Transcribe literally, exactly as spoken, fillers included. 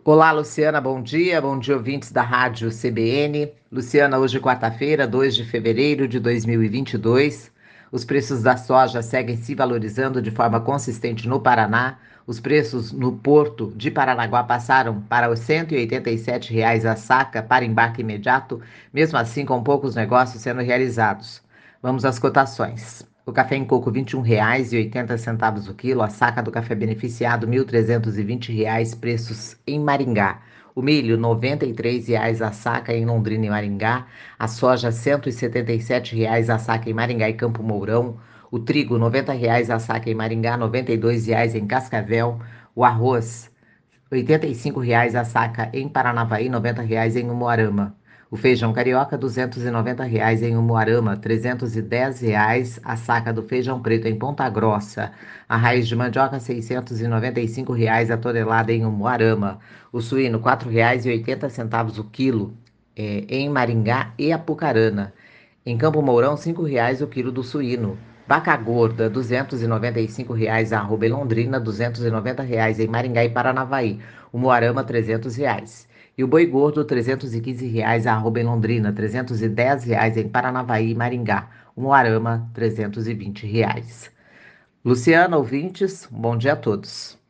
Olá, Luciana, bom dia. Bom dia, ouvintes da Rádio C B N. Luciana, hoje quarta-feira, dois de fevereiro de dois mil e vinte e dois. Os preços da soja seguem se valorizando de forma consistente no Paraná. Os preços no Porto de Paranaguá passaram para os cento e oitenta e sete reais a saca para embarque imediato, mesmo assim com poucos negócios sendo realizados. Vamos às cotações. O café em coco, vinte e um reais e oitenta centavos o quilo. A saca do café beneficiado, mil trezentos e vinte reais, preços em Maringá. O milho, noventa e três reais a saca em Londrina e Maringá. A soja, cento e setenta e sete reais a saca em Maringá e Campo Mourão. O trigo, noventa reais a saca em Maringá, noventa e dois reais em Cascavel. O arroz, oitenta e cinco reais a saca em Paranavaí, noventa reais em Umuarama. O feijão carioca, duzentos e noventa reais em Umuarama, trezentos e dez reais a saca do feijão preto em Ponta Grossa. A raiz de mandioca, seiscentos e noventa e cinco reais a tonelada em Umuarama. O suíno, quatro reais e oitenta centavos o quilo é, em Maringá e Apucarana. Em Campo Mourão, cinco reais o quilo do suíno. Vaca gorda, duzentos e noventa e cinco reais a arroba em Londrina, duzentos e noventa reais em Maringá e Paranavaí. O Moarama, trezentos reais. E o boi gordo, trezentos e quinze reais a arroba em Londrina, trezentos e dez reais em Paranavaí e Maringá. O Moarama, trezentos e vinte reais. Luciana, ouvintes, bom dia a todos.